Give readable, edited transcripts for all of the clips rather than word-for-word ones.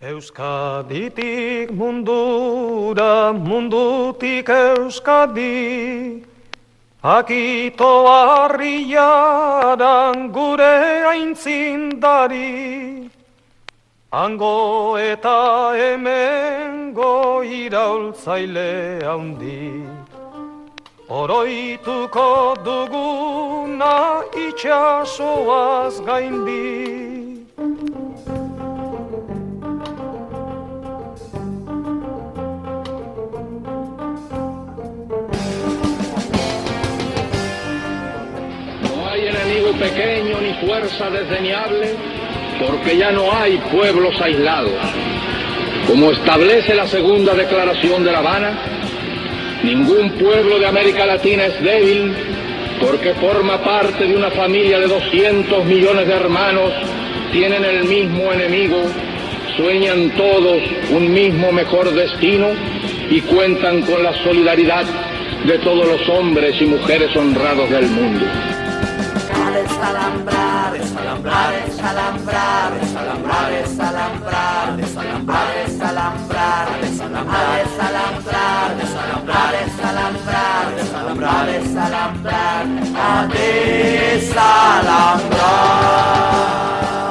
Euskaditik mundura, mundutik Euskadi, akito harriaran gure aintzindari, hango eta hemengo iraultzaile handi, oroituko duguna itxasoaz gaindi. Pequeño ni fuerza desdeñable, porque ya no hay pueblos aislados. Como establece la segunda declaración de La Habana, ningún pueblo de América Latina es débil, porque forma parte de una familia de 200 millones de hermanos, tienen el mismo enemigo, sueñan todos un mismo mejor destino y cuentan con la solidaridad de todos los hombres y mujeres honrados del mundo. Desalambrar, desalambrar, desalambrar, desalambrar, desalambrar, desalambrar, desalambrar, desalambrar, desalambrar, desalambrar, desalambrar, desalambrar, desalambrar, desalambrar.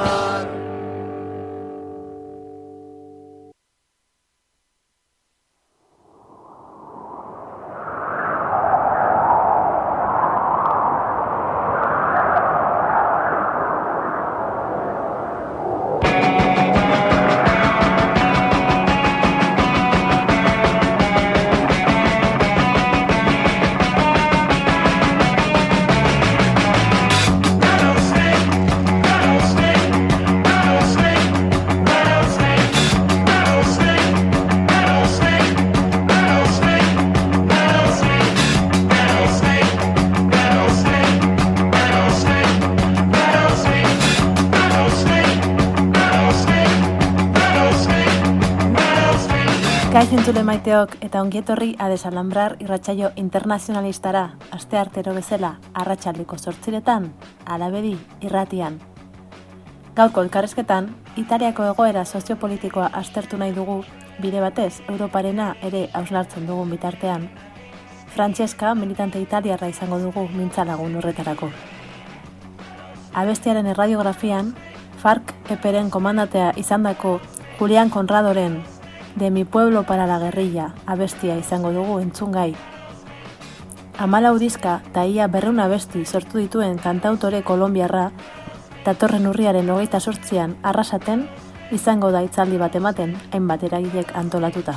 Entzule maiteok eta ongietorri Adesalambrar irratsaio internazionalistara, asteartero bezala arratsaldeko 8:00 Alabedi irratian. Gaurko elkarrizketan, Italiako egoera soziopolitikoa aztertu nahi dugu, bide batez Europarena ere hausnartzen dugun bitartean. Francesca, militante italiarra izango dugu mintzalagun horretarako. Abestiaren erradiografian, FARC eperen komandatea izandako Julián Conradoren De mi pueblo para la guerrilla abestia izango dugu entzungai. 14 diska eta ia 200 abesti sortu dituen kantautore kolonbiarra, datorren urriaren 28an Arrasaten izango da hitzaldi bat ematen, hainbat eragilek antolatuta.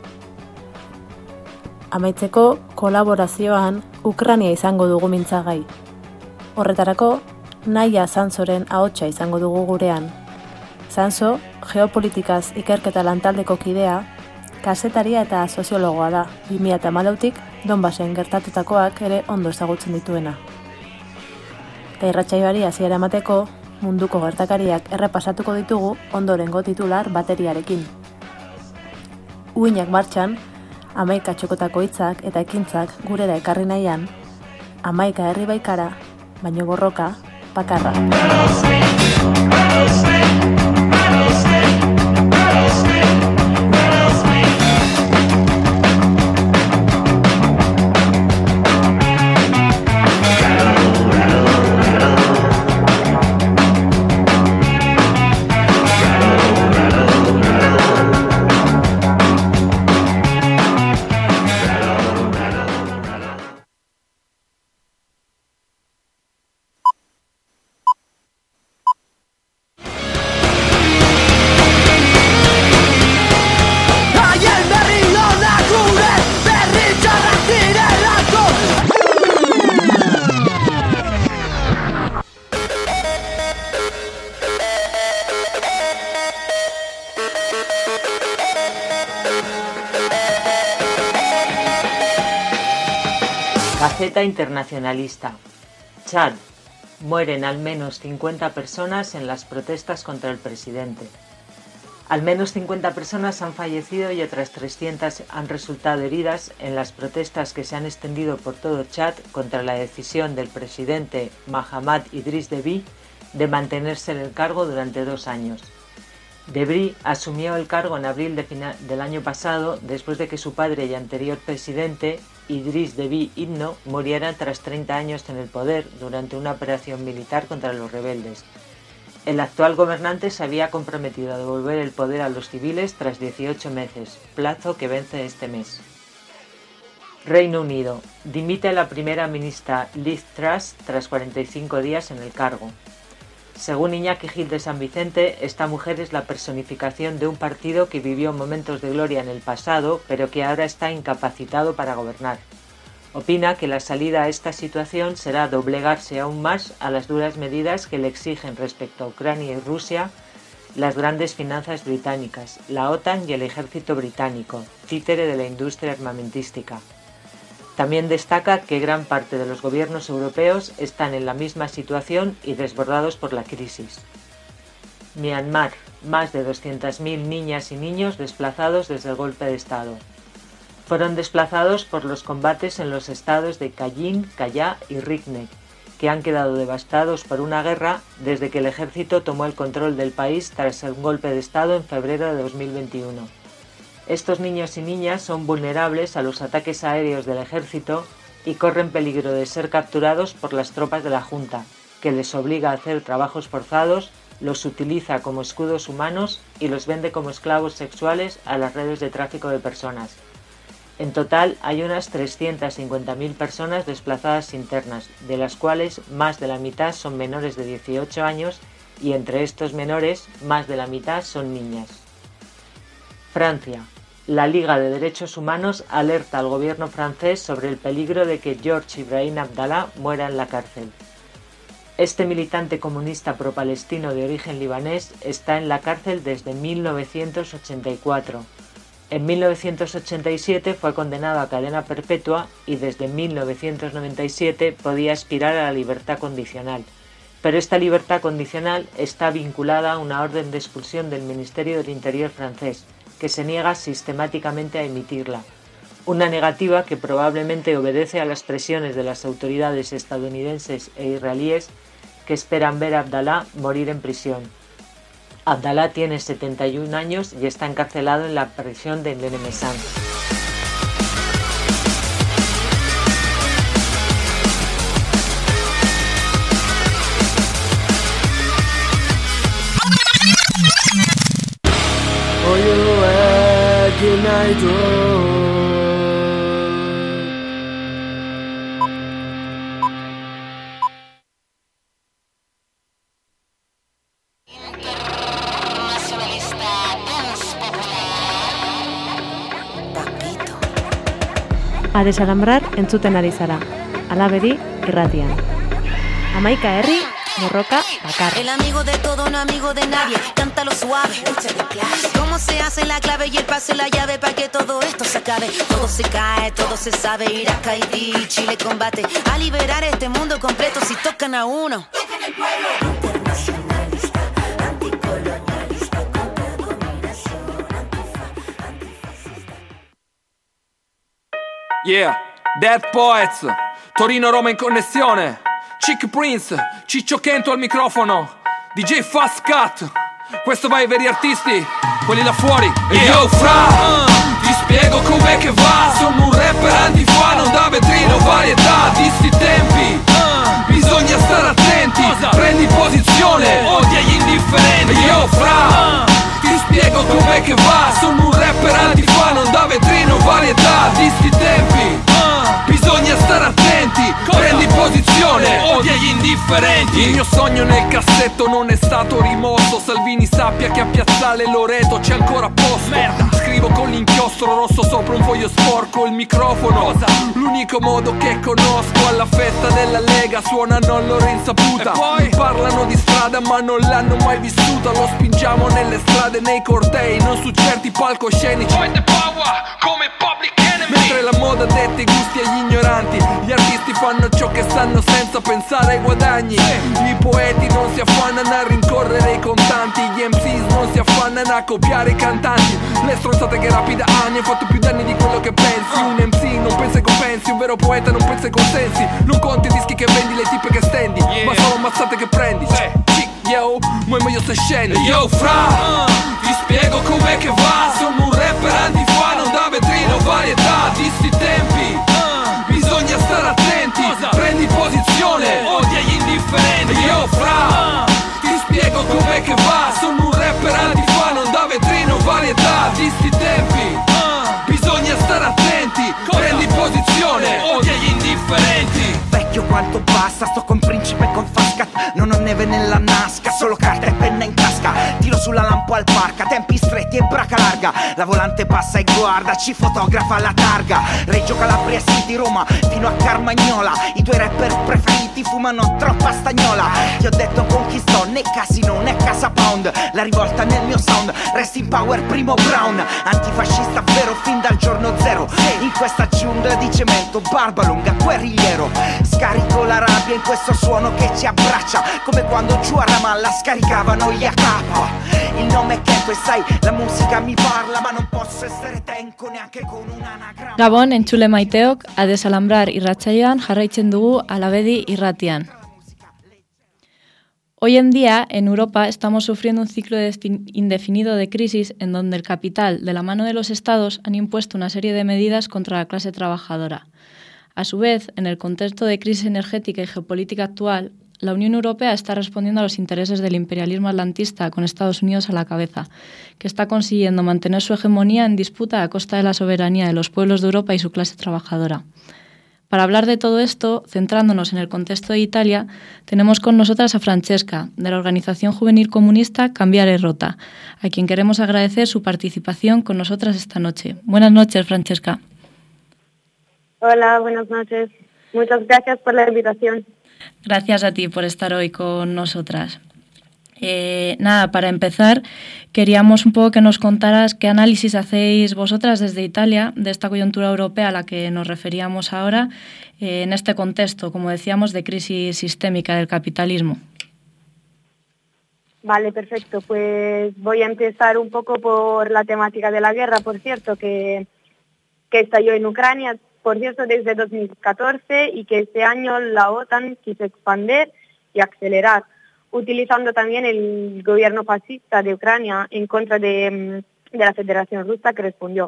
Amaitzeko, kolaborazioan Ukraina izango dugu mintzagai. Horretarako, Naia Sansoren ahotsa izango dugu gurean. Sanso, geopolitikaz ikerketa lantaldeko kidea, kazetaria eta soziologoa da, 2014tik Donbasen gertatutakoak ere ondo ezagutzen dituena. Eta irratsaioari hasiera emateko, munduko gertakariak errepasatuko ditugu ondorengo titular bateriarekin. Uinak martxan, 11 txokotako hitzak eta ekintzak gurera ekarri nahian, 11 herri baikara, baino borroka, bakarra. Gaceta Internacionalista. Chad. Mueren al menos 50 personas en las protestas contra el presidente. Al menos 50 personas han fallecido y otras 300 han resultado heridas en las protestas que se han extendido por todo Chad contra la decisión del presidente Mahamat Idriss Déby de mantenerse en el cargo durante 2 años. Debris asumió el cargo en abril del año pasado después de que su padre y anterior presidente, Idriss Déby Itno, muriera tras 30 años en el poder durante una operación militar contra los rebeldes. El actual gobernante se había comprometido a devolver el poder a los civiles tras 18 meses, plazo que vence este mes. Reino Unido. Dimite la primera ministra Liz Truss tras 45 días en el cargo. Según Iñaki Gil de San Vicente, esta mujer es la personificación de un partido que vivió momentos de gloria en el pasado, pero que ahora está incapacitado para gobernar. Opina que la salida a esta situación será doblegarse aún más a las duras medidas que le exigen respecto a Ucrania y Rusia las grandes finanzas británicas, la OTAN y el ejército británico, títere de la industria armamentística. También destaca que gran parte de los gobiernos europeos están en la misma situación y desbordados por la crisis. Myanmar. Más de 200.000 niñas y niños desplazados desde el golpe de Estado. Fueron desplazados por los combates en los estados de Kayin, Kayah y Rakhine, que han quedado devastados por una guerra desde que el ejército tomó el control del país tras el golpe de Estado en febrero de 2021. Estos niños y niñas son vulnerables a los ataques aéreos del ejército y corren peligro de ser capturados por las tropas de la Junta, que les obliga a hacer trabajos forzados, los utiliza como escudos humanos y los vende como esclavos sexuales a las redes de tráfico de personas. En total hay unas 350.000 personas desplazadas internas, de las cuales más de la mitad son menores de 18 años y entre estos menores más de la mitad son niñas. Francia. La Liga de Derechos Humanos alerta al gobierno francés sobre el peligro de que Georges Ibrahim Abdallah muera en la cárcel. Este militante comunista pro-palestino de origen libanés está en la cárcel desde 1984. En 1987 fue condenado a cadena perpetua y desde 1997 podía aspirar a la libertad condicional. Pero esta libertad condicional está vinculada a una orden de expulsión del Ministerio del Interior francés, que se niega sistemáticamente a emitirla. Una negativa que probablemente obedece a las presiones de las autoridades estadounidenses e israelíes que esperan ver a Abdallah morir en prisión. Abdallah tiene 71 años y está encarcelado en la prisión de Nlemessan. A desalambrar entzuten ari zara. Alabedi irratian. Hamaika herri, borroka bakar. El amigo de todo, no amigo de nadie. Cántalo suave. Cómo se hace la clave y el pase la llave para que todo esto se acabe. Todo se cae, todo se sabe. Irak, Haití, Chile combate a liberar este mundo completo si tocan a uno. Tocan el pueblo. Internacionalista, anticolonialista, contra dominación, antifascista. Yeah, Dead Poets, Torino-Roma in connessione, Chick Prince, Ciccio Chento al microfono, DJ Fast Cut, questo va ai veri artisti, quelli là fuori. E yo fra, ti spiego com'è che va, sono un rapper antifa, non da vetrino, varietà di sti tempi, bisogna stare attenti, prendi posizione, odia gli indifferenti. E yo fra, ti spiego com'è che va, sono un rapper antifa, non da vetrino, varietà di sti tempi, bisogna stare attenti, prendi posizione, odia gli indifferenti. Il mio sogno nel cassetto non è stato rimosso, Salvini sappia che a Piazzale Loreto c'è ancora posto. Merda, scrivo con l'inchiostro rosso sopra un foglio sporco, il microfono, l'unico modo che conosco. Alla festa della Lega suonano a loro insaputa, poi parlano di strada ma non l'hanno mai vissuta. Lo spingiamo nelle strade, nei cortei, non su certi palcoscenici. Poi the power come Public Enemy. Mentre la moda detta i gusti agli ignoranti, gli artisti fanno ciò che sanno senza pensare ai guadagni. I poeti non si affannano a rincorrere i contanti, gli MCs non si affannano a copiare i cantanti. Le stronzate che rapida anni hanno fatto più danni di quello che pensi. Un MC non pensa ai compensi, un vero poeta non pensa ai consensi. Non conti i dischi che vendi, le tipe che stendi, ma solo ammazzate che prendi. yo, muoio io se scendo. Yo fra, ti spiego com'è che va. Sono un rapper antifa, non da vetrino, varietà di sti tempi. Bisogna stare attenti, prendi posizione, odia gli indifferenti. Yo fra, ti spiego com'è che va. Sono un rapper antifa, non da vetrino, varietà di sti tempi. Bisogna stare attenti, prendi posizione, odia gli indifferenti. Vecchio quanto basta, sto con principe con Fascat. Non ho neve nella nasca, solo carta e penna in tasca. Tiro sulla lampo al parca, tempi stretti e braca larga. La volante passa e guarda, ci fotografa la targa. Reggio Calabria, City, Roma, fino a Carmagnola. I tuoi rapper preferiti fumano troppa stagnola. Ti ho detto con chi sto, né casino né casa pound. La rivolta nel mio sound, rest in power primo Brown. Antifascista vero fin dal giorno zero. In questa giungla di cemento, barba lunga, guerrigliero. Scarico la rabbia in questo suono che ci abbraccia, come quando giù a Ramallah scaricavano gli AK. Il nome è Keto e sai, la musica mi parla, ma non posso essere tenco neanche con un anagramma. Gabon, entzule maiteok, a Desalambrar irratsaioan jarraitzen dugu Alabedi irratian. Hoy en día, en Europa, estamos sufriendo un ciclo indefinido de crisis en donde el capital, de la mano de los estados, han impuesto una serie de medidas contra la clase trabajadora. A su vez, en el contexto de crisis energética y geopolítica actual, la Unión Europea está respondiendo a los intereses del imperialismo atlantista con Estados Unidos a la cabeza, que está consiguiendo mantener su hegemonía en disputa a costa de la soberanía de los pueblos de Europa y su clase trabajadora. Para hablar de todo esto, centrándonos en el contexto de Italia, tenemos con nosotras a Francesca, de la organización juvenil comunista Cambiare Rota, a quien queremos agradecer su participación con nosotras esta noche. Buenas noches, Francesca. Hola, buenas noches. Muchas gracias por la invitación. Gracias a ti por estar hoy con nosotras. Para empezar, queríamos un poco que nos contaras qué análisis hacéis vosotras desde Italia de esta coyuntura europea a la que nos referíamos ahora, en este contexto, como decíamos, de crisis sistémica del capitalismo. Vale, perfecto. Pues voy a empezar un poco por la temática de la guerra, por cierto, que estalló en Ucrania, por cierto, desde 2014 y que este año la OTAN quiso expandir y acelerar, utilizando también el gobierno fascista de Ucrania en contra de la Federación Rusa, que respondió.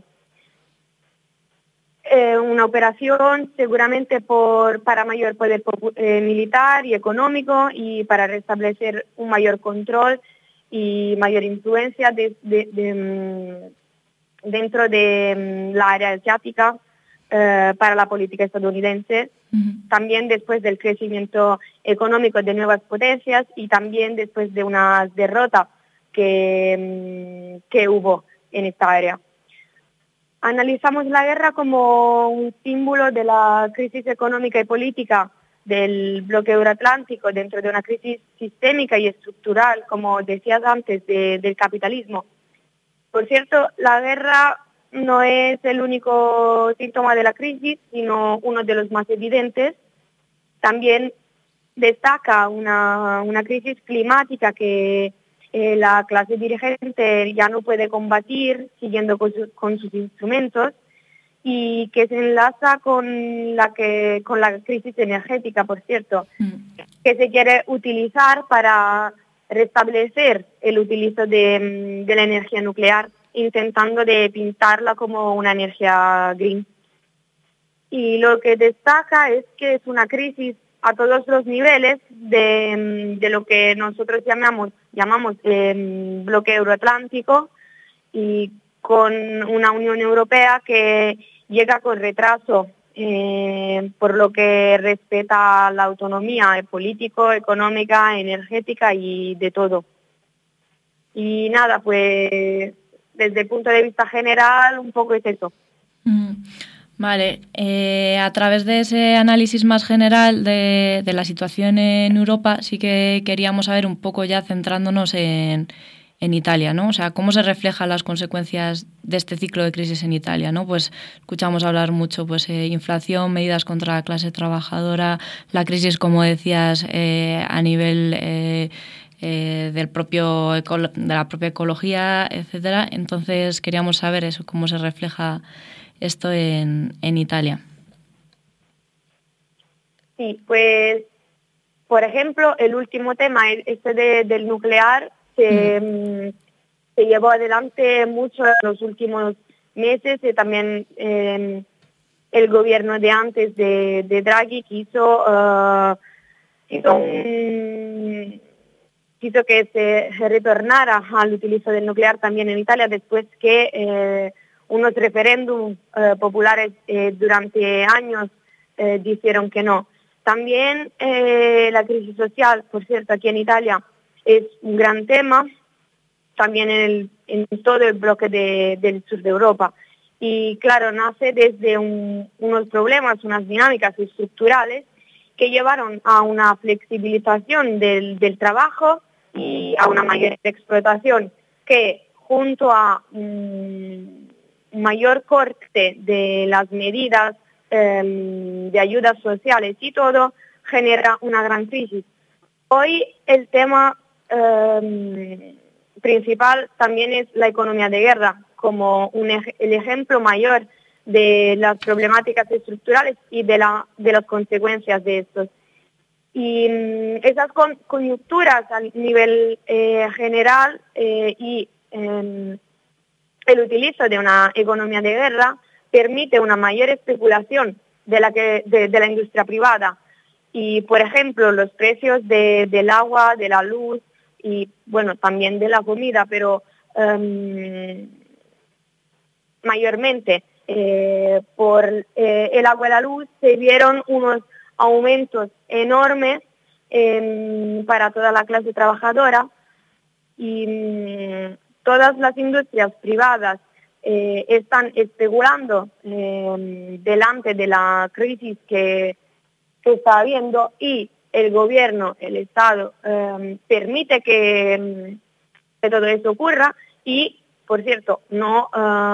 Una operación seguramente para mayor poder militar y económico y para restablecer un mayor control y mayor influencia dentro de la área asiática para la política estadounidense. También después del crecimiento económico de nuevas potencias y también después de una derrota que hubo en esta área. Analizamos la guerra como un símbolo de la crisis económica y política del bloque euroatlántico dentro de una crisis sistémica y estructural, como decías antes, del capitalismo. Por cierto, la guerra no es el único síntoma de la crisis, sino uno de los más evidentes. También destaca una crisis climática que la clase dirigente ya no puede combatir siguiendo con sus instrumentos y que se enlaza con la crisis energética, por cierto, que se quiere utilizar para restablecer el utilizo de la energía nuclear, intentando de pintarla como una energía green. Y lo que destaca es que es una crisis a todos los niveles de lo que nosotros llamamos bloque euroatlántico y con una Unión Europea que llega con retraso por lo que respeta la autonomía político, económica, energética y de todo. Y nada, pues desde el punto de vista general, un poco es eso. Vale, a través de ese análisis más general de la situación en Europa, sí que queríamos saber un poco ya centrándonos en Italia, ¿no? O sea, cómo se reflejan las consecuencias de este ciclo de crisis en Italia, ¿no? Pues escuchamos hablar mucho, pues inflación, medidas contra la clase trabajadora, la crisis, como decías, a nivel de la propia ecología, etcétera. Entonces queríamos saber eso, cómo se refleja esto en Italia. Sí, pues Por ejemplo, el último tema, del nuclear, se llevó adelante mucho en los últimos meses y también el gobierno de antes de Draghi quiso que se retornara al utilizo del nuclear también en Italia después que unos referéndums populares durante años dijeron que no. También la crisis social, por cierto, aquí en Italia es un gran tema, también en todo el bloque del sur de Europa. Y claro, nace desde unos problemas, unas dinámicas estructurales que llevaron a una flexibilización del trabajo y a una mayor explotación que junto a un mayor corte de las medidas de ayudas sociales y todo, genera una gran crisis. Hoy el tema principal también es la economía de guerra, como el ejemplo mayor de las problemáticas estructurales y de las consecuencias de estos. Y esas coyunturas a nivel general y el utilizo de una economía de guerra permite una mayor especulación de la industria privada. Y, por ejemplo, los precios del agua, de la luz y, bueno, también de la comida, pero mayormente por el agua y la luz se vieron unos aumentos enormes para toda la clase trabajadora y todas las industrias privadas están especulando delante de la crisis que está habiendo y el gobierno, el Estado, permite que todo eso ocurra y, por cierto, no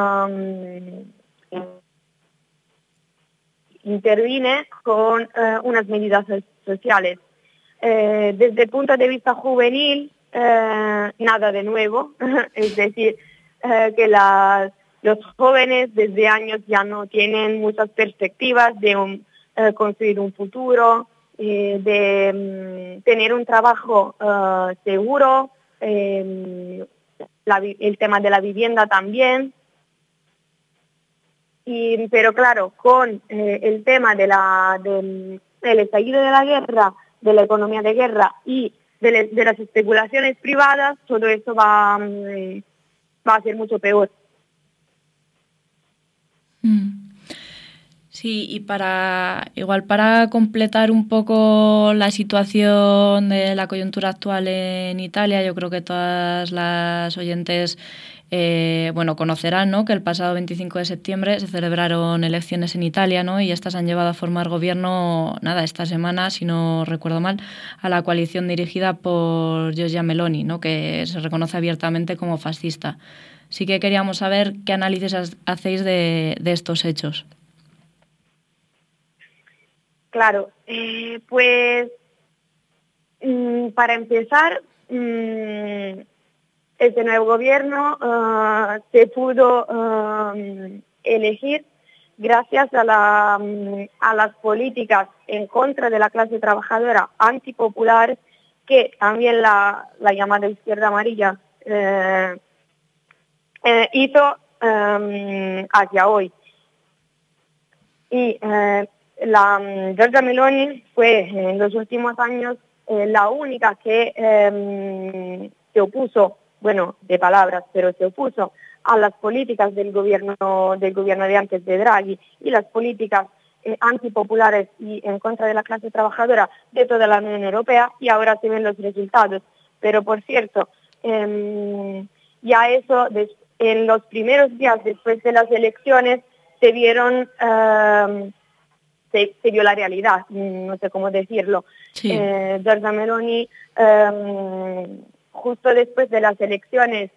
interviene con unas medidas sociales. Desde el punto de vista juvenil, nada de nuevo, es decir, que los jóvenes desde años ya no tienen muchas perspectivas de construir un futuro, de tener un trabajo seguro, el tema de la vivienda también. Pero claro, con el tema del estallido de la guerra, de la economía de guerra y de las especulaciones privadas, todo eso va a ser mucho peor. Sí, y para completar un poco la situación de la coyuntura actual en Italia, yo creo que todas las oyentes conocerán, ¿no?, que el pasado 25 de septiembre se celebraron elecciones en Italia, ¿no?, y estas han llevado a formar gobierno, esta semana, si no recuerdo mal, a la coalición dirigida por Giorgia Meloni, ¿no?, que se reconoce abiertamente como fascista. Sí que queríamos saber qué análisis hacéis de estos hechos. Claro, pues para empezar, este nuevo gobierno se pudo elegir gracias a las políticas en contra de la clase trabajadora antipopular que también la llamada izquierda amarilla hizo hacia hoy. Y Giorgia Meloni fue en los últimos años la única que se opuso, de palabras, pero se opuso a las políticas del gobierno de antes de Draghi y las políticas antipopulares y en contra de la clase trabajadora de toda la Unión Europea, y ahora se ven los resultados. Pero por cierto, ya eso en los primeros días después de las elecciones se vieron se vio la realidad, no sé cómo decirlo. Sí. Giorgia Meloni, justo después de las elecciones,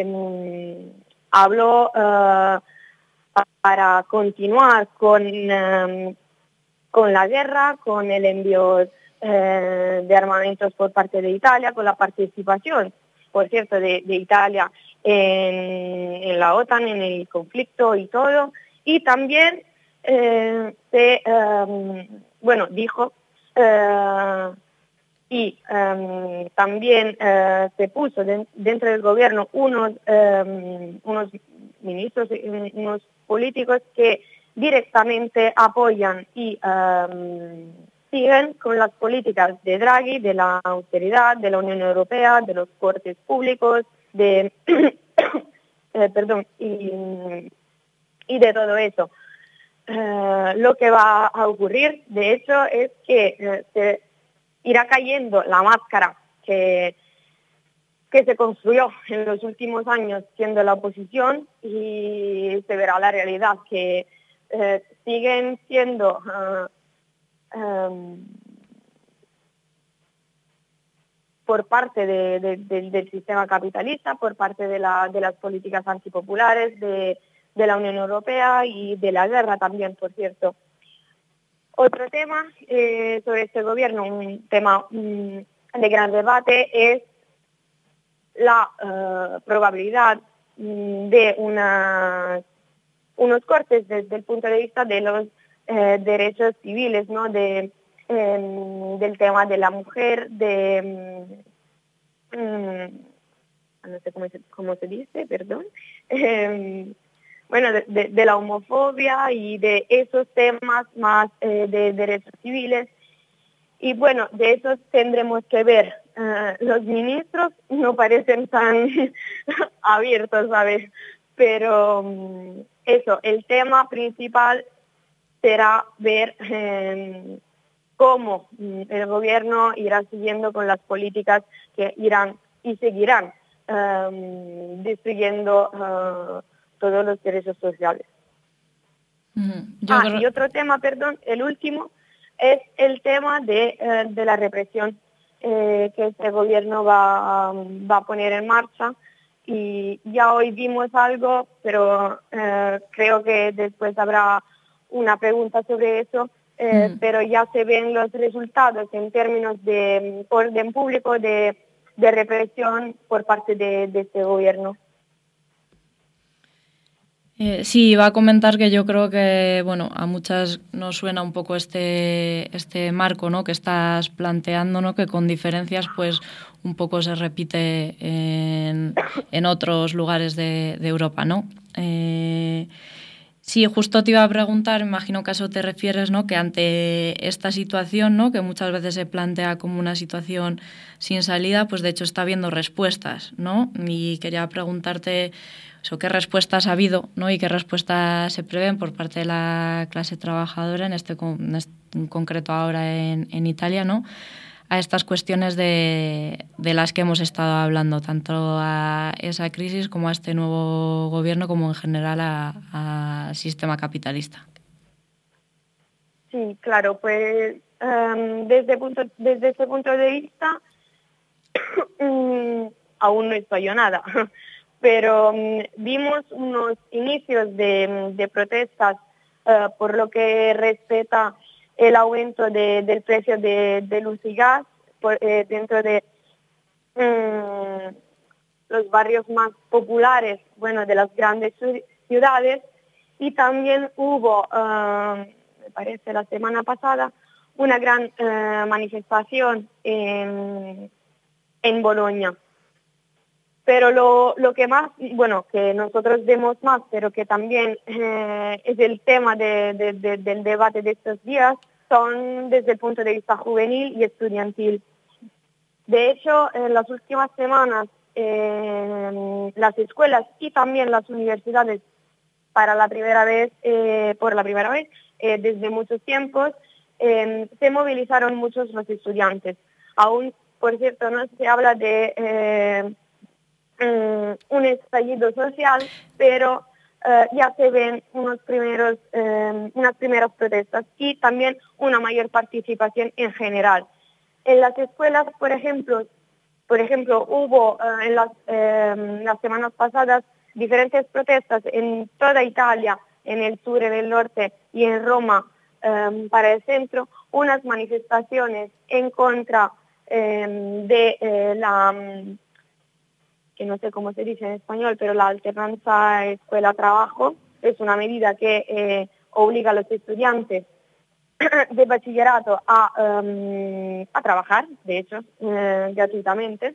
habló para continuar con la guerra, con el envío de armamentos por parte de Italia, con la participación, por cierto, de Italia en la OTAN, en el conflicto y todo, y también dijo y también se puso dentro del gobierno unos ministros, unos políticos que directamente apoyan y siguen con las políticas de Draghi, de la austeridad, de la Unión Europea, de los cortes públicos, de y de todo eso. Lo que va a ocurrir, de hecho, es que se irá cayendo la máscara que se construyó en los últimos años siendo la oposición y se verá la realidad, que siguen siendo por parte del sistema capitalista, por parte de las políticas antipopulares, de la Unión Europea y de la guerra también, por cierto. Otro tema sobre este gobierno, un tema de gran debate, es la probabilidad de unos cortes desde el punto de vista de los derechos civiles, ¿no? Del tema de la mujer, no sé cómo se dice, perdón, bueno, de la homofobia y de esos temas más de derechos civiles. Y bueno, de eso tendremos que ver. Los ministros no parecen tan abiertos, ¿sabes? Pero eso, el tema principal será ver cómo el gobierno irá siguiendo con las políticas que irán y seguirán destruyendo todos los derechos sociales. Y otro tema, perdón, el último, es el tema de la represión que este gobierno va a poner en marcha. Y ya hoy vimos algo, pero creo que después habrá una pregunta sobre eso, pero ya se ven los resultados en términos de orden público, de represión por parte de este gobierno. Sí, iba a comentar que yo creo que, bueno, a muchas nos suena un poco este marco, ¿no?, que estás planteando, ¿no?, que con diferencias, pues, un poco se repite en otros lugares de Europa, ¿no? Sí, justo te iba a preguntar, imagino que a eso te refieres, ¿no?, que ante esta situación, ¿no?, que muchas veces se plantea como una situación sin salida, pues de hecho está habiendo respuestas, ¿no? Y quería preguntarte eso, qué respuestas ha habido, ¿no?, y qué respuestas se prevén por parte de la clase trabajadora, en concreto ahora en Italia, ¿no?, a estas cuestiones de las que hemos estado hablando, tanto a esa crisis como a este nuevo gobierno, como en general al sistema capitalista. Sí, claro, pues desde ese punto de vista aún no estoy yo nada, pero vimos unos inicios de protestas por lo que respecta el aumento del precio de luz y gas dentro de los barrios más populares, bueno, de las grandes ciudades, y también hubo, me parece la semana pasada, una gran manifestación en Bolonia. Pero lo que más, bueno, que nosotros vemos más, pero que también es el tema del debate de estos días, son desde el punto de vista juvenil y estudiantil. De hecho, en las últimas semanas, las escuelas y también las universidades, por la primera vez, desde muchos tiempos, se movilizaron muchos los estudiantes. Aún, por cierto, no se habla de un estallido social, pero ya se ven unas primeras protestas y también una mayor participación en general. En las escuelas, por ejemplo, hubo en las semanas pasadas diferentes protestas en toda Italia, en el sur, en el norte y en Roma, para el centro, unas manifestaciones en contra de que no sé cómo se dice en español, pero la alternanza escuela-trabajo es una medida que obliga a los estudiantes de bachillerato a trabajar, de hecho, gratuitamente,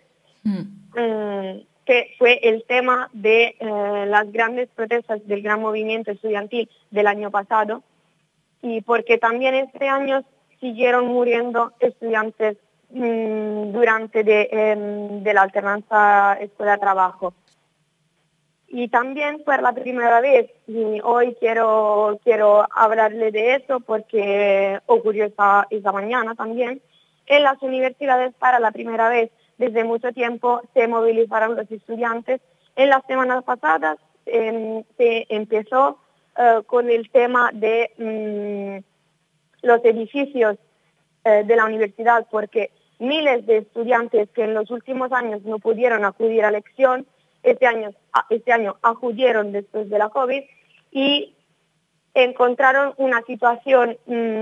que fue el tema de las grandes protestas del gran movimiento estudiantil del año pasado, y porque también este año siguieron muriendo estudiantes durante de la alternanza escuela-trabajo. Y también por la primera vez, y hoy quiero hablarle de eso porque ocurrió esta mañana también, en las universidades para la primera vez desde mucho tiempo se movilizaron los estudiantes. En las semanas pasadas se empezó con el tema de los edificios de la universidad, porque miles de estudiantes que en los últimos años no pudieron acudir a lección, este año acudieron después de la COVID y encontraron una situación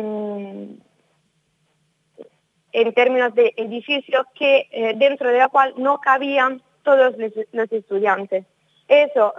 en términos de edificios que dentro de la cual no cabían todos los estudiantes. Eso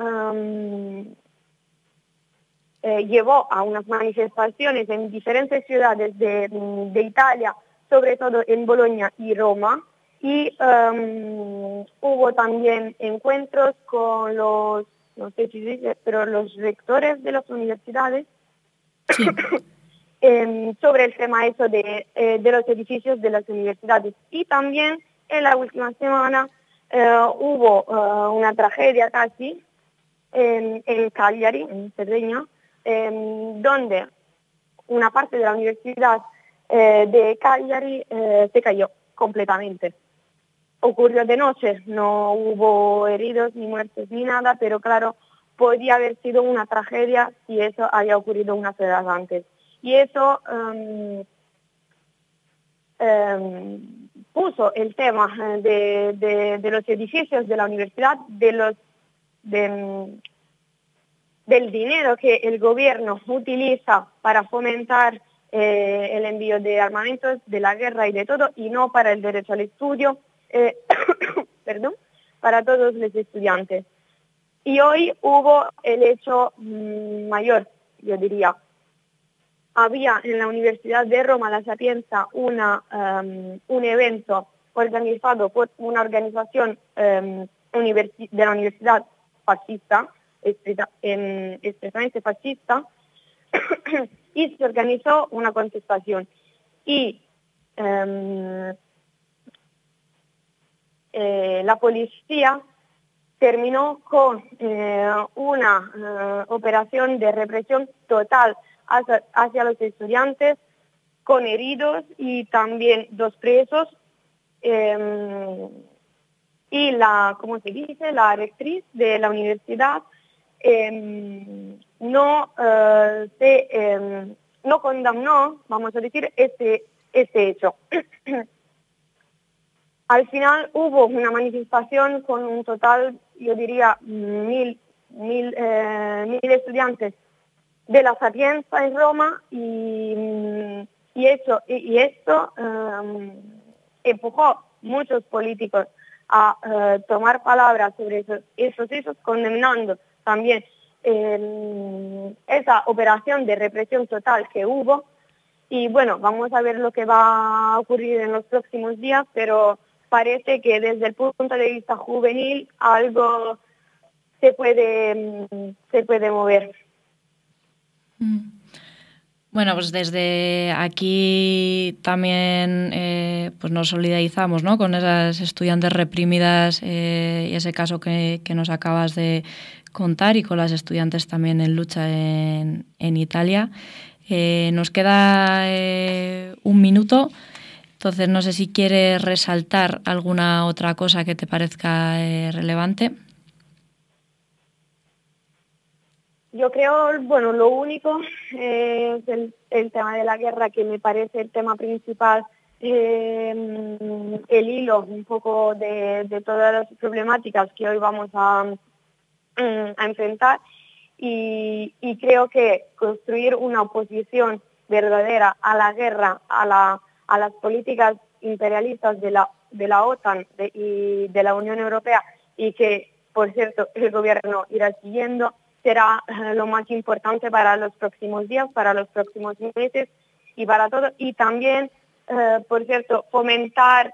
llevó a unas manifestaciones en diferentes ciudades de Italia, sobre todo en Bolonia y Roma, y hubo también encuentros con los, no sé si dice, pero los rectores de las universidades, sí. Sobre el tema eso de los edificios de las universidades. Y también en la última semana hubo una tragedia casi en Cagliari, en Cerdeña, donde una parte de la universidad de Cagliari se cayó completamente. Ocurrió de noche, no hubo heridos ni muertes ni nada, pero claro, podía haber sido una tragedia si eso había ocurrido unas horas antes. Y eso puso el tema de los edificios de la universidad, del dinero que el gobierno utiliza para fomentar el envío de armamentos, de la guerra y de todo, y no para el derecho al estudio, para todos los estudiantes. Y hoy hubo el hecho mayor, yo diría. Había en la Universidad de Roma, La Sapienza, un evento organizado por una organización de la universidad fascista, expresamente fascista, y se organizó una contestación. Y la policía terminó con una operación de represión total hacia los estudiantes, con heridos y también 2 presos. Y la rectriz de la universidad no condenó, vamos a decir, este hecho. Al final hubo una manifestación con un total, yo diría, 1.000 estudiantes de la Sapienza en Roma, y esto empujó muchos políticos a tomar palabras sobre esos hechos, condenando también esa operación de represión total que hubo. Y bueno, vamos a ver lo que va a ocurrir en los próximos días, pero parece que desde el punto de vista juvenil algo se puede mover. Bueno, pues desde aquí también pues nos solidarizamos, ¿no?, con esas estudiantes reprimidas y ese caso que nos acabas de contar, y con las estudiantes también en lucha en Italia. Nos queda 1 minuto, entonces no sé si quieres resaltar alguna otra cosa que te parezca relevante. Yo creo, bueno, lo único es el tema de la guerra, que me parece el tema principal, el hilo un poco de todas las problemáticas que hoy vamos a enfrentar, y creo que construir una oposición verdadera a la guerra, a las políticas imperialistas de la OTAN y de la Unión Europea, y que, por cierto, el gobierno irá siguiendo, será lo más importante para los próximos días, para los próximos meses, y para todo. Y también, por cierto, fomentar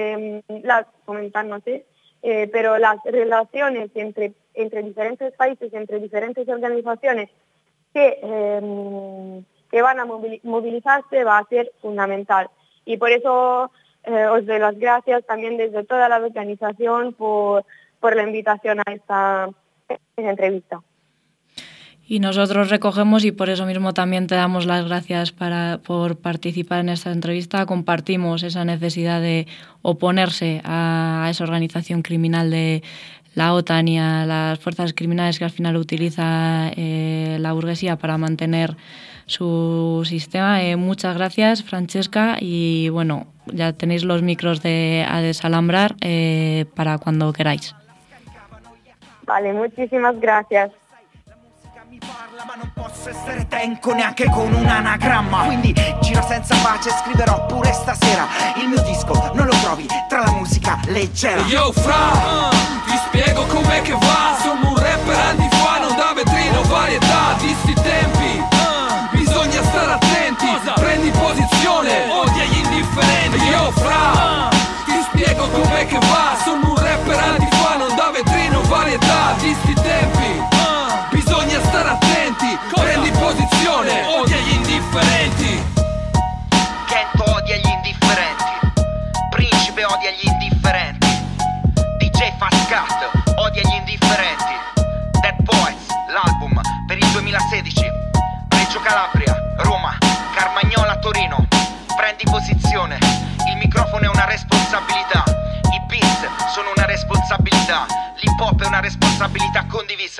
pero las relaciones entre diferentes países, entre diferentes organizaciones que van a movilizarse va a ser fundamental. Y por eso os doy las gracias también desde toda la organización por la invitación a esta entrevista. Y nosotros recogemos y por eso mismo también te damos las gracias por participar en esta entrevista. Compartimos esa necesidad de oponerse a esa organización criminal de la OTAN y a las fuerzas criminales que al final utiliza la burguesía para mantener su sistema. Muchas gracias, Francesca, y bueno, ya tenéis los micros a desalambrar para cuando queráis. Vale, muchísimas gracias. Ma non posso essere tenco neanche con un anagramma. Quindi giro senza pace, scriverò pure stasera. Il mio disco non lo trovi tra la musica leggera. Yo fra, ti spiego com'è che va. Sono un rapper anni fa, non da vetrino, varietà di sti tempi. Bisogna stare attenti, prendi posizione, odia gli indifferenti. Yo fra, ti spiego com'è che va. Sono un rapper anni fa, non da vetrino, varietà di sti tempi. Bisogna stare attenti, prendi posizione, odia gli indifferenti. Kento odia gli indifferenti, Principe odia gli indifferenti, DJ Fascat odia gli indifferenti. Dead Poets, l'album per il 2016. Reggio Calabria, Roma, Carmagnola, Torino. Prendi posizione, il microfono è una responsabilità, i beats sono una responsabilità, l'hip hop è una responsabilità condivisa.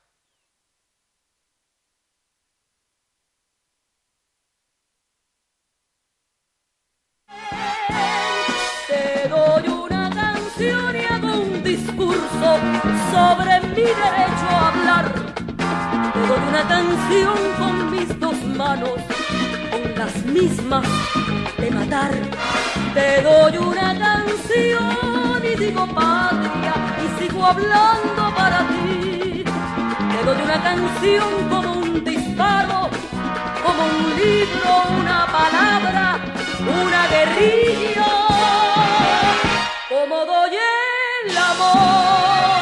Te doy una canción y hago un discurso sobre mi derecho a hablar. Te doy una canción con mis dos manos, con las mismas de matar. Te doy una canción y digo patria y sigo hablando para ti. Te doy una canción como un disparo, como un libro, una palabra, una guerrilla, como doy el amor.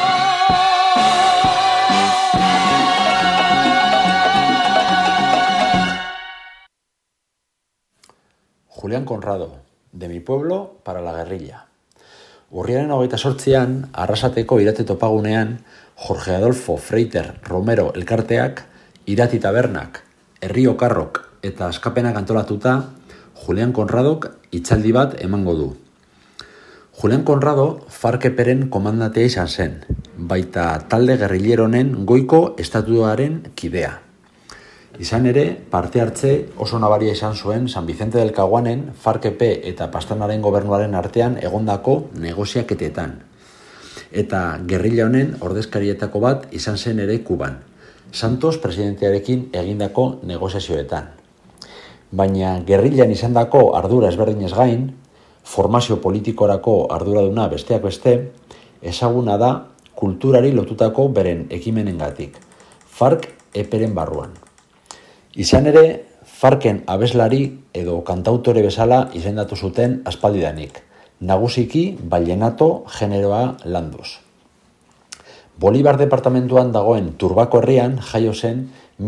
Julián Conrado, de mi pueblo para la guerrilla. Urriaren 28an, Arrasateko irate topagunean, Jorge Adolfo Freiter Romero elkarteak, irati tabernak, herri okarrok eta askapenak antolatuta, Julián Conradok hitzaldi bat emango du. Julián Conrado FARC-eperen komandatea izan zen, baita talde gerrilleronen goiko estatuaren kidea. Izan ere, parte hartze oso nabaria izan zuen San Vicente del Caguanen FARC-EP eta Pastanaren gobernuaren artean egondako negoziaketetan. Eta gerrilla honen ordezkarietako bat izan zen ere Kuban, Santos presidentearekin egindako negoziazioetan. Baina gerrillan izandako ardura ezberdinez gain, formazio politikorako arduraduna besteak beste, ezaguna da kulturari lotutako beren ekimenengatik, FARC-eperen barruan. Izan ere, FARC-en abeslari edo kantautore bezala izendatu zuten aspaldidanik, nagusiki Vallenato generoa landuz. Bolibar departamentuan dagoen Turbako herrian jaio zen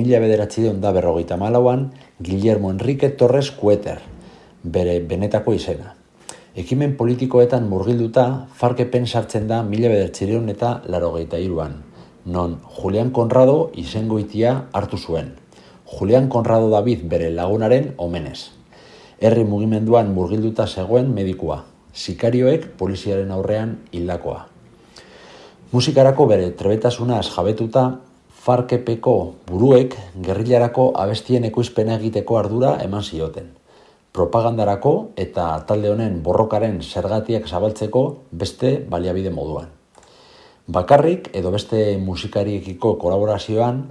1954an Guillermo Enrique Torres Kueter, bere benetako izena. Ekimen politikoetan murgilduta FARC-epen sartzen da 1983an, non Julián Conrado izengoitia hartu zuen. Julián Conrado David bere lagunaren omenez. Herri mugimenduan murgilduta zegoen medikua, sikarioek poliziaren aurrean hildakoa. Musikarako bere trebetasunaz jabetuta, FARC-epeko buruek gerrillarako abestien ekoizpena egiteko ardura eman zioten. Propagandarako eta talde honen borrokaren zergatiak zabaltzeko beste baliabide moduan. Bakarrik edo beste musikariekiko kolaborazioan,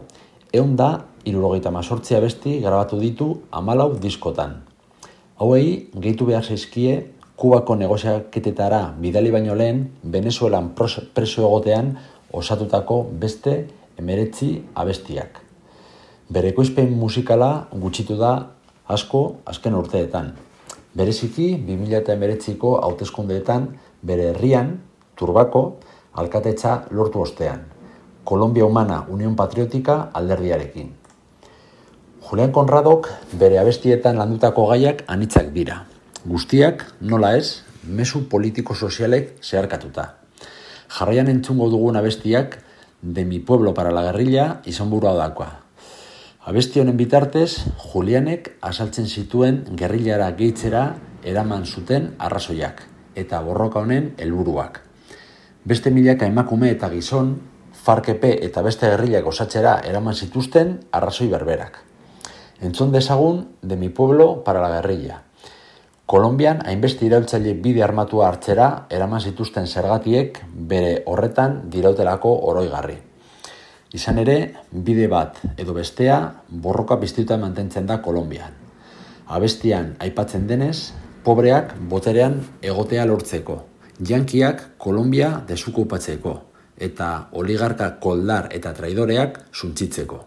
178 abesti grabatu ditu 14 diskotan. Hauei gehitu behar zaizkie Kubako negoziaketetara bidali baino lehen Venezuelan preso egotean osatutako beste 19 abestiak. Bere ekoizpen musikala gutxitu da asko azken urteetan. Bereziki 2019ko hauteskundeetan bere herrian, Turbako, alkatetza lortu ostean, Colombia Humana Unión Patriótica alderdiarekin. Julián Conradok bere abestietan landutako gaiak anitzak dira. Guztiak, nola ez, mezu politiko-sozialek zeharkatuta. Jarraian entzungo dugun abestiak De mi pueblo para la guerrilla izenburua dakoa. Abesti honen bitartez, Julianek azaltzen zituen gerrillara gehitzera eraman zuten arrazoiak eta borroka honen helburuak. Beste milaka emakume eta gizon, FARC-EP eta beste gerrilak osatzera eraman zituzten arrazoi berberak. Entzun dezagun De mi pueblo para la guerrilla. Kolonbian hainbeste iraultzaile bide armatua hartzera eraman zituzten zergatiek bere horretan dirautelako oroigarri. Izan ere, bide bat edo bestea borroka piztuta mantentzen da Kolonbian. Abestian aipatzen denez, pobreak boterean egotea lortzeko, jankiak Kolonbia desokupatzeko eta oligarka koldar eta traidoreak suntsitzeko.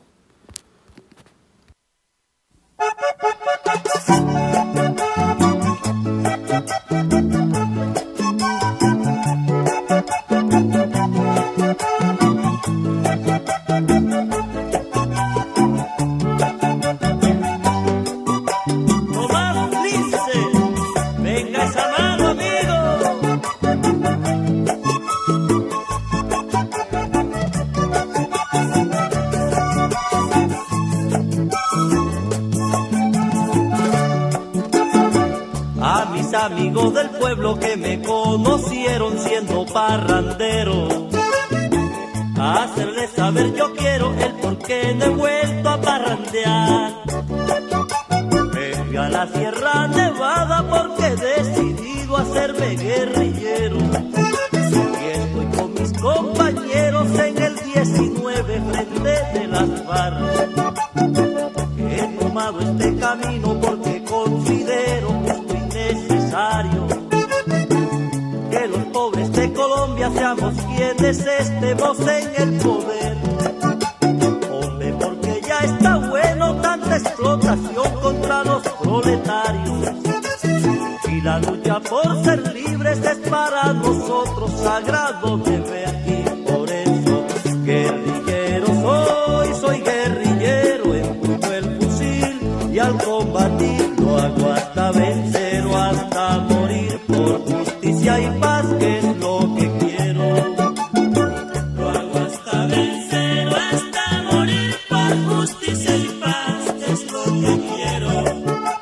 Amigos del pueblo que me conocieron siendo parrandero, a hacerles saber yo quiero el por qué no he vuelto a parrandear. Me fui a la Sierra Nevada porque he decidido hacerme guerrillero, y estoy con mis compañeros en el 19 frente de las FARC. He tomado este camino porque considero necesario que los pobres de Colombia seamos quienes estemos en el poder. Hombre, porque ya está bueno tanta explotación contra los proletarios, y la lucha por ser libres es para nosotros sagrado deber. Y por eso guerrillero soy guerrillero, empuño el fusil y al combatir lo hago hasta vencer, hasta morir por justicia y paz, que es lo que quiero. Lo hago hasta vencer, hasta morir por justicia y paz, que es lo que quiero.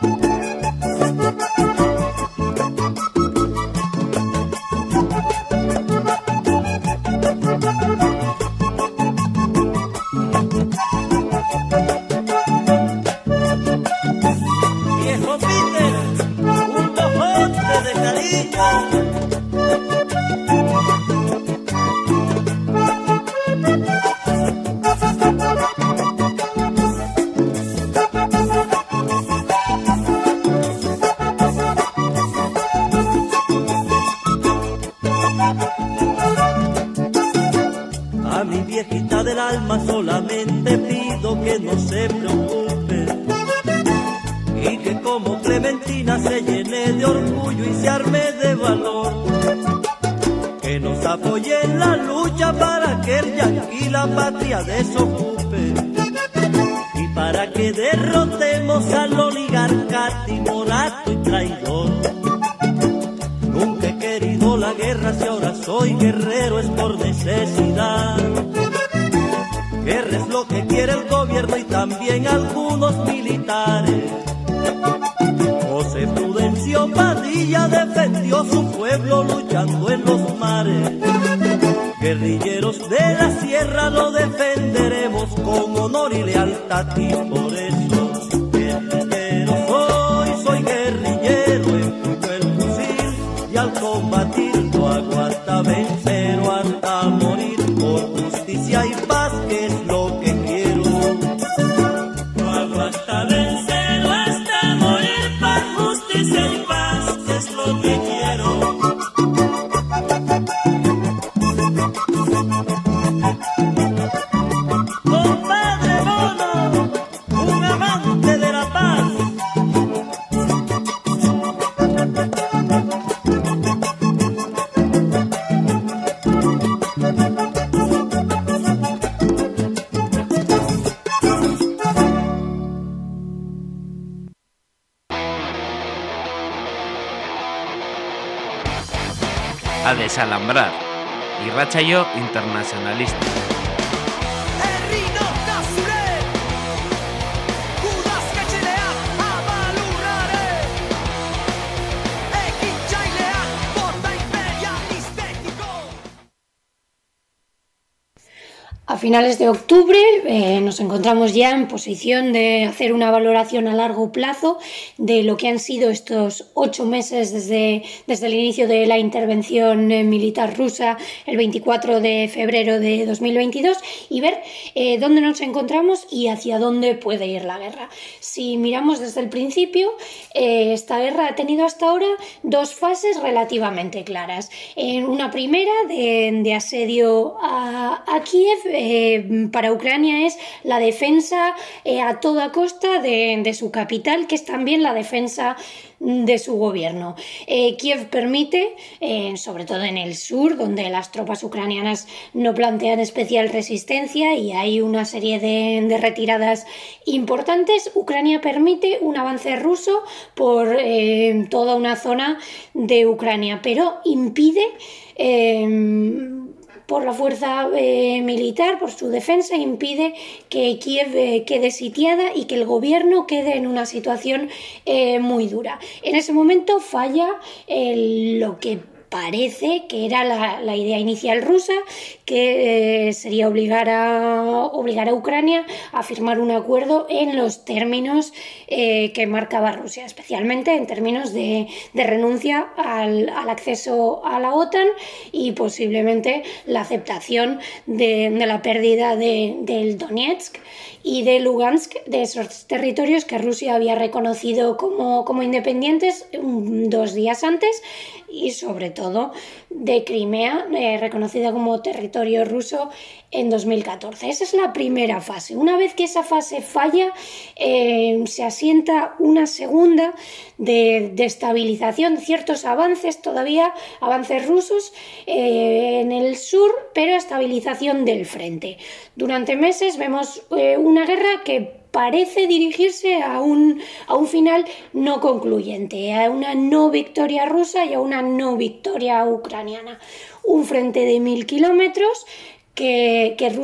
Viejo Peter, un bojote de cariño. A mi viejita del alma solamente pido que no se preocupe, y que como Clementina se llene de orgullo y se arme de valor, que nos apoye en la lucha para que el yanqui la patria desocupe, y para que derrotemos al oligarca timorato y traidor. Nunca he querido la guerra, si ahora soy guerrero es por necesidad. Guerra es lo que quiere el gobierno y también algunos militares. José Prudencio Padilla defendió su pueblo luchando en los mares. Guerrilleros de la sierra lo defenderemos con honor y lealtad, y por eso guerrillero soy guerrillero, empuño el fusil y al combatir lo hago hasta vencer o hasta morir por justicia y paz, que es lo que quiero. Lo hago hasta vencer o hasta morir por justicia y paz, que es lo que quiero. Compadre Bono, un a desalambrar. Irratsaio internacionalista. A finales de octubre nos encontramos ya en posición de hacer una valoración a largo plazo de lo que han sido estos 8 meses desde el inicio de la intervención militar rusa el 24 de febrero de 2022 y ver dónde nos encontramos y hacia dónde puede ir la guerra. Si miramos desde el principio, esta guerra ha tenido hasta ahora 2 fases relativamente claras. Una primera de asedio a Kiev. Para Ucrania es la defensa a toda costa de su capital, que es también la defensa de su gobierno. Kiev permite, sobre todo en el sur, donde las tropas ucranianas no plantean especial resistencia y hay una serie de retiradas importantes, Ucrania permite un avance ruso por toda una zona de Ucrania, pero impide por la fuerza militar, por su defensa, impide que Kiev quede sitiada y que el gobierno quede en una situación muy dura. En ese momento falla lo que parece que era la idea inicial rusa, que sería obligar a Ucrania a firmar un acuerdo en los términos que marcaba Rusia, especialmente en términos de renuncia al acceso a la OTAN y posiblemente la aceptación de la pérdida del Donetsk y de Lugansk, de esos territorios que Rusia había reconocido como independientes 2 días antes, y sobre todo de Crimea, reconocida como territorio ruso en 2014. Esa es la primera fase. Una vez que esa fase falla, se asienta una segunda de estabilización, ciertos avances, todavía avances rusos en el sur, pero estabilización del frente. Durante meses vemos una guerra que parece dirigirse a un final no concluyente, a una no victoria rusa y a una no victoria ucraniana. Un frente de 1000 kilómetros con el que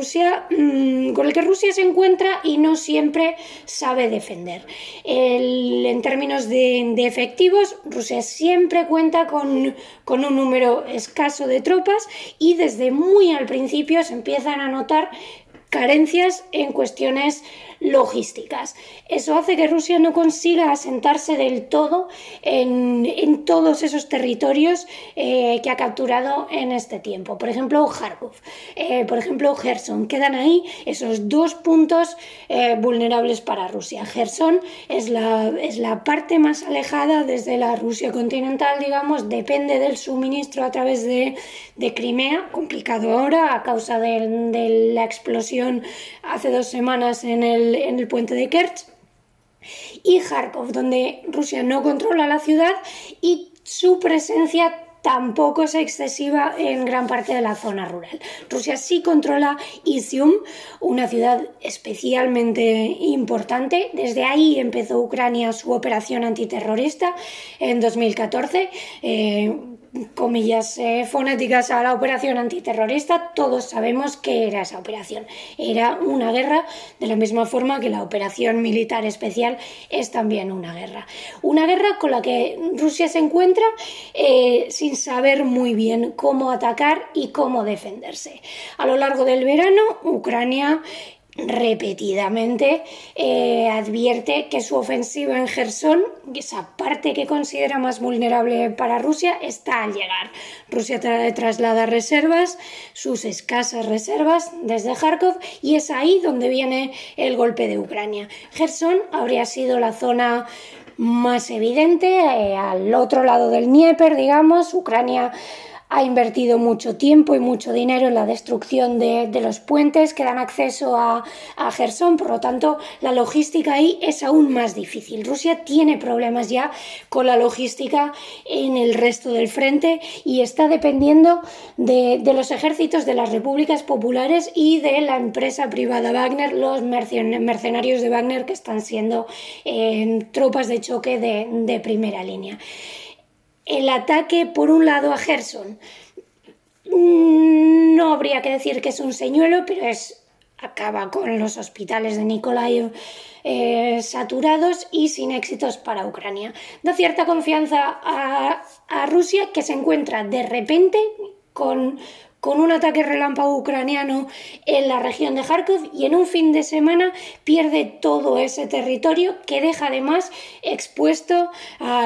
Rusia se encuentra y no siempre sabe defender. En términos de efectivos, Rusia siempre cuenta con un número escaso de tropas y desde muy al principio se empiezan a notar carencias en cuestiones logísticas. Eso hace que Rusia no consiga asentarse del todo en todos esos territorios que ha capturado en este tiempo. Por ejemplo, Kharkov, por ejemplo, Gerson. Quedan ahí esos 2 puntos vulnerables para Rusia. Gerson es la parte más alejada desde la Rusia continental, digamos, depende del suministro a través de Crimea, complicado ahora a causa de la explosión hace 2 semanas en el puente de Kerch, y Kharkov, donde Rusia no controla la ciudad y su presencia tampoco es excesiva en gran parte de la zona rural. Rusia sí controla Izium, una ciudad especialmente importante. Desde ahí empezó Ucrania su operación antiterrorista en 2014. Comillas fonéticas a la operación antiterrorista, todos sabemos qué era esa operación. Era una guerra, de la misma forma que la operación militar especial es también una guerra. Una guerra con la que Rusia se encuentra sin saber muy bien cómo atacar y cómo defenderse. A lo largo del verano, Ucrania repetidamente advierte que su ofensiva en Gerson, esa parte que considera más vulnerable para Rusia, está al llegar. Rusia traslada reservas, sus escasas reservas, desde Kharkov, y es ahí donde viene el golpe de Ucrania. Gerson habría sido la zona más evidente, al otro lado del Dnieper, digamos. Ucrania ha invertido mucho tiempo y mucho dinero en la destrucción de los puentes que dan acceso a Gerson, por lo tanto la logística ahí es aún más difícil. Rusia tiene problemas ya con la logística en el resto del frente y está dependiendo de los ejércitos de las repúblicas populares y de la empresa privada Wagner, los mercenarios de Wagner, que están siendo tropas de choque de primera línea. El ataque, por un lado, a Gerson no habría que decir que es un señuelo, pero acaba con los hospitales de Nikolaev saturados y sin éxitos para Ucrania. Da cierta confianza a Rusia, que se encuentra de repente con un ataque relámpago ucraniano en la región de Kharkov, y en un fin de semana pierde todo ese territorio, que deja además expuesto a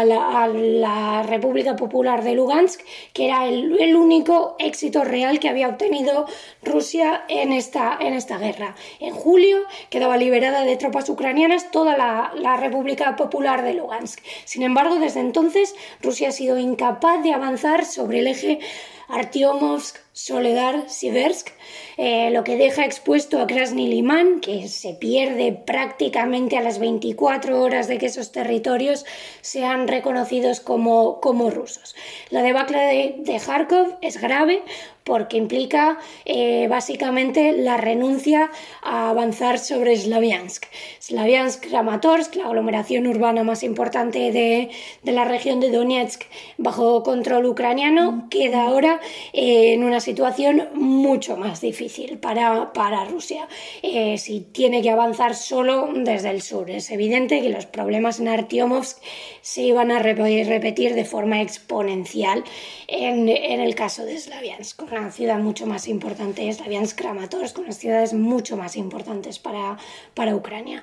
la República Popular de Lugansk, que era el único éxito real que había obtenido Rusia en esta guerra. En julio quedaba liberada de tropas ucranianas toda la República Popular de Lugansk. Sin embargo, desde entonces Rusia ha sido incapaz de avanzar sobre el eje Artyomovsk, Soledar, Siversk, lo que deja expuesto a Krasny Liman, que se pierde prácticamente a las 24 horas de que esos territorios sean reconocidos como rusos. La debacle de Kharkov es grave porque implica básicamente la renuncia a avanzar sobre Slaviansk. Slaviansk-Kramatorsk, la aglomeración urbana más importante de la región de Donetsk bajo control ucraniano, queda ahora en una situación mucho más difícil para Rusia. Si tiene que avanzar solo desde el sur, es evidente que los problemas en Artyomovsk se iban a repetir de forma exponencial en el caso de Slaviansk, una ciudad mucho más importante, Slaviansk-Kramatorsk, unas ciudades mucho más importantes para Ucrania.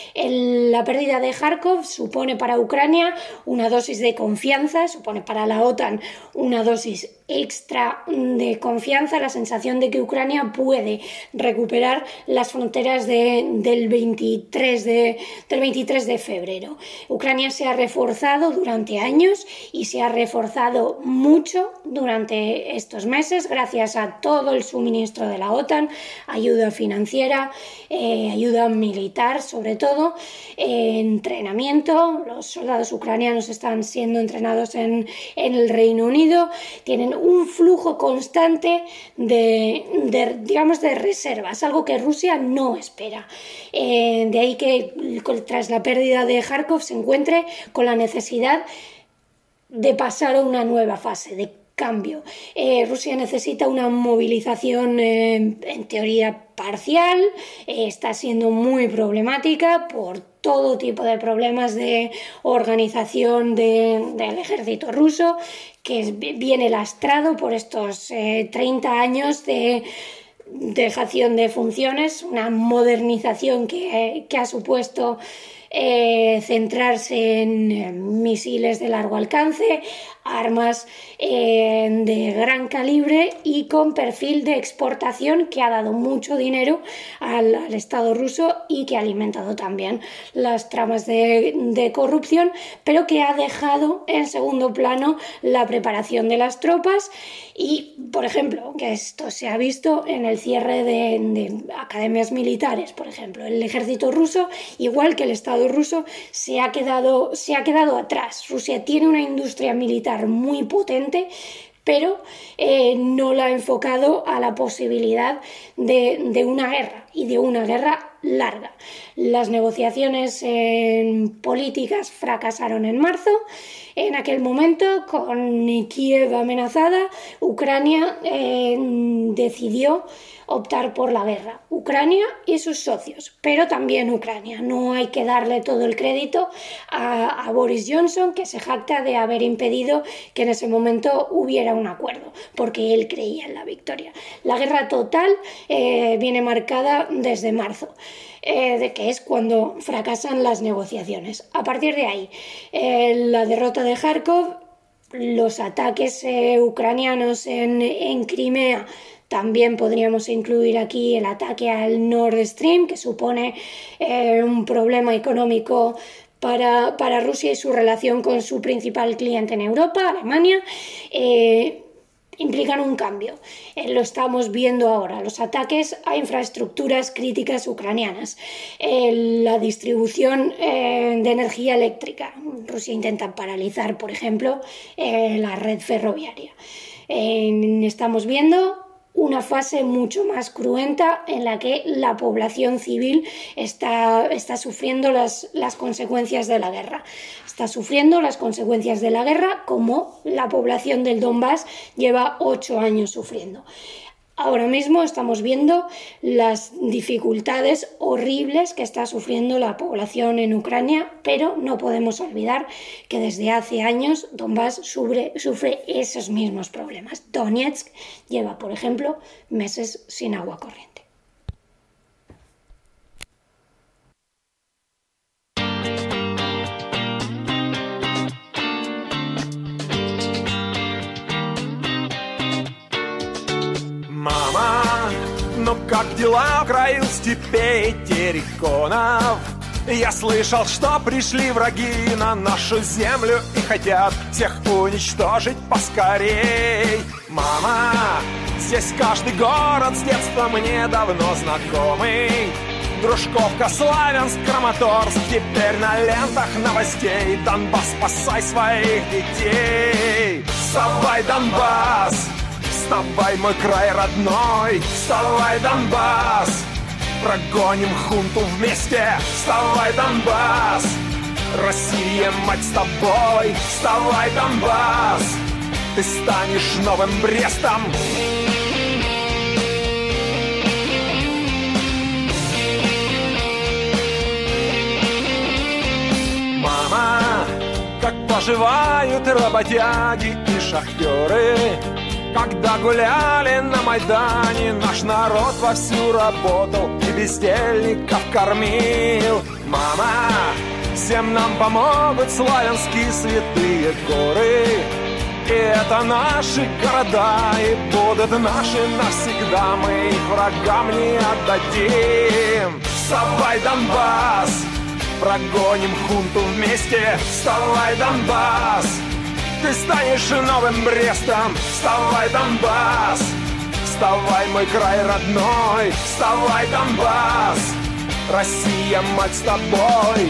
La pérdida de Kharkov supone para Ucrania una dosis de confianza, supone para la OTAN una dosis extra de confianza, la sensación de que Ucrania puede recuperar las fronteras del 23 de febrero. Ucrania se ha reforzado durante años y se ha reforzado mucho durante estos meses gracias a todo el suministro de la OTAN, ayuda financiera, ayuda militar sobre todo, entrenamiento. Los soldados ucranianos están siendo entrenados en el Reino Unido, tienen un flujo constante de reservas, algo que Rusia no espera. De ahí que tras la pérdida de Kharkov se encuentre con la necesidad de pasar a una nueva fase de cambio. Rusia necesita una movilización en teoría parcial, está siendo muy problemática por todo tipo de problemas de organización del ejército ruso, que viene lastrado por estos 30 años de dejación de funciones, una modernización que ha supuesto centrarse en misiles de largo alcance, armas de gran calibre y con perfil de exportación, que ha dado mucho dinero al Estado ruso y que ha alimentado también las tramas de corrupción, pero que ha dejado en segundo plano la preparación de las tropas y, por ejemplo, que esto se ha visto en el cierre de academias militares. Por ejemplo, el ejército ruso, igual que el Estado ruso, se ha quedado atrás. Rusia tiene una industria militar muy potente, pero no la ha enfocado a la posibilidad de una guerra, y de una guerra larga. Las negociaciones políticas fracasaron en marzo. En aquel momento, con Kiev amenazada, Ucrania decidió optar por la guerra. Ucrania y sus socios, pero también Ucrania. No hay que darle todo el crédito a Boris Johnson, que se jacta de haber impedido que en ese momento hubiera un acuerdo, porque él creía en la victoria. La guerra total viene marcada desde marzo, de que es cuando fracasan las negociaciones. A partir de ahí, la derrota de Kharkov, los ataques ucranianos en Crimea. También podríamos incluir aquí el ataque al Nord Stream, que supone un problema económico para Rusia y su relación con su principal cliente en Europa, Alemania. Implican un cambio. Lo estamos viendo ahora, los ataques a infraestructuras críticas ucranianas, la distribución de energía eléctrica. Rusia intenta paralizar, por ejemplo, la red ferroviaria. Estamos viendo una fase mucho más cruenta en la que la población civil está sufriendo las consecuencias de la guerra. Está sufriendo las consecuencias de la guerra como la población del Donbass lleva 8 años sufriendo. Ahora mismo estamos viendo las dificultades horribles que está sufriendo la población en Ucrania, pero no podemos olvidar que desde hace años Donbass sufre esos mismos problemas. Donetsk lleva, por ejemplo, meses sin agua corriente. Мама, ну как дела в краю степей терриконов? Я слышал, что пришли враги на нашу землю и хотят всех уничтожить поскорей. Мама, здесь каждый город с детства мне давно знакомый. Дружковка, Славянск, Краматорск, теперь на лентах новостей. Донбасс, спасай своих детей. Вставай, Донбасс! Вставай, мой край родной, вставай, Донбасс! Прогоним хунту вместе, вставай, Донбасс! Россия, мать, с тобой, вставай, Донбасс! Ты станешь новым Брестом! Мама, как поживают работяги и шахтеры? Когда гуляли на Майдане, наш народ вовсю работал и бездельников кормил. Мама, всем нам помогут славянские святые горы. И это наши города, и будут наши навсегда. Мы их врагам не отдадим. Вставай, Донбасс! Прогоним хунту вместе. Вставай, Донбасс! Ты станешь новым Брестом. Вставай, Донбасс! Вставай, мой край родной! Вставай, Донбасс! Россия, мать, с тобой!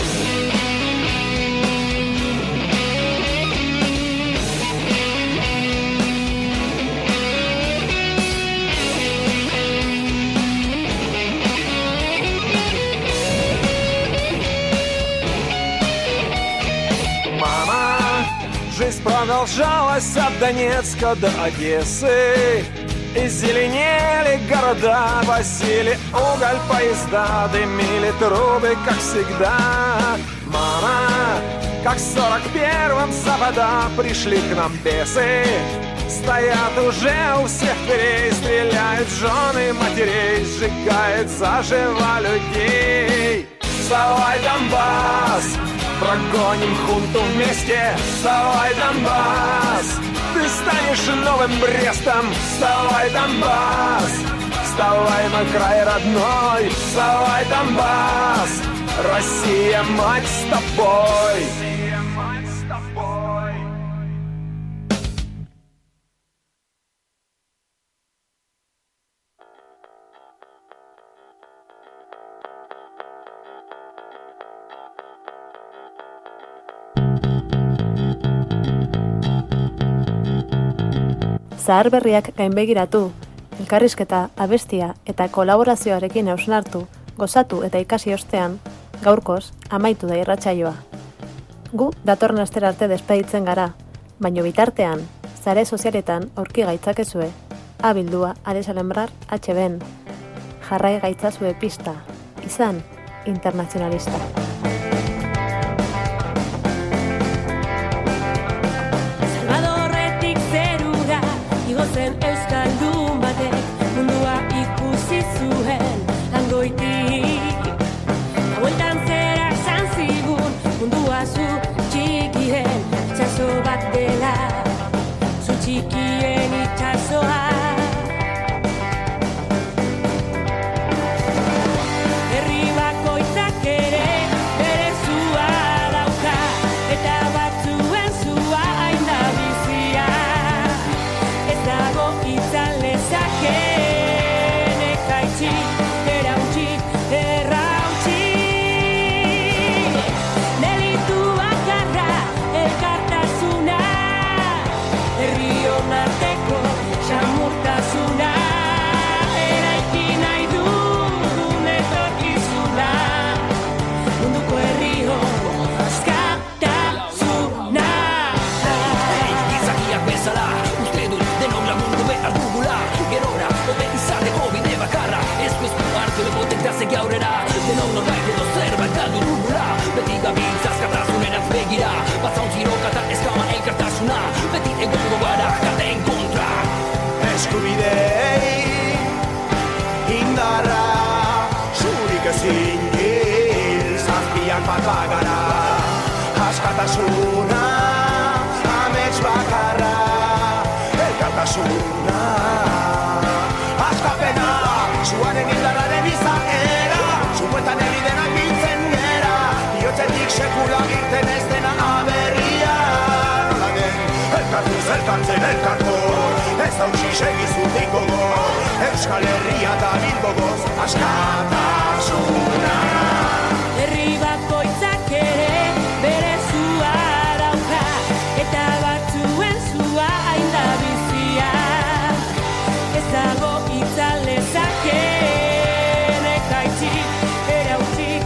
Жизнь продолжалась от Донецка до Одессы. И зеленели города, возили уголь поезда, дымили трубы, как всегда. Мама, как в 41-м с запада пришли к нам бесы. Стоят уже у всех дверей, стреляют жены матерей, сжигают заживо людей. Вставай, Донбасс! Прогоним хунту вместе. Вставай, Донбасс! Ты станешь новым Брестом. Вставай, Донбасс! Вставай, мой край родной. Вставай, Донбасс! Россия, мать, с тобой! Россия, мать, с тобой! Zahar berriak gainbegiratu, elkarrizketa, abestia eta kolaborazioarekin hausnartu, gozatu eta ikasi ostean, gaurkoz amaitu da irratsaioa. Gu datorren astera arte despeditzen gara, baino bitartean, sare sozialetan aurki gaitzakezue, abildua aresalembrar HBen. Jarrai gaitzazue pista, izan internazionalista. Zen euskaldun batek mundua ikusi zuen hangoitik. Hauetan zera esan zigun mundua zu txikien itxaso bat dela, zu txikien itxasoa. Herri bakoitzak ere bere herriak bat bagara. Askatasuna, amets bakarra, elkartasuna. Askapena, zuaren indarraren izaera, zuetan herridenak biltzen gera, biotzetik sekula girten ez dena aberria. Nola den, elkartuz, elkartzen, elkartor, ez hautsi segizutik gogo, Euskal Herria da bilgogoz, askatasuna. Herri bakoitzak ere bere zua dauka, eta batzuen zua hain da bizia. Ez dago itzalezakeen ekaitzik, erautzik,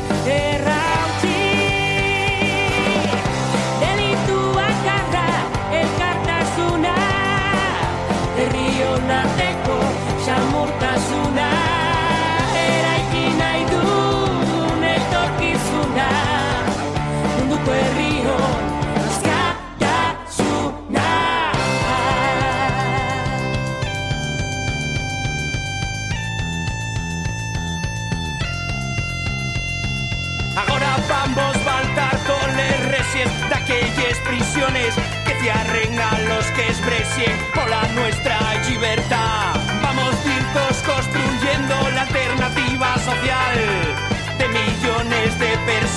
errautzik. Delituak arra, elkartasuna, herri honarteko samurtasuna, eraiki nahi duen etorkizuna, munduko herri hon askatasuna. Ahora vamos a faltar toles recién de aquellas prisiones que cierren a los que exprecien por la nuestra libertad. Vamos juntos construyendo la alternativa social de millones de personas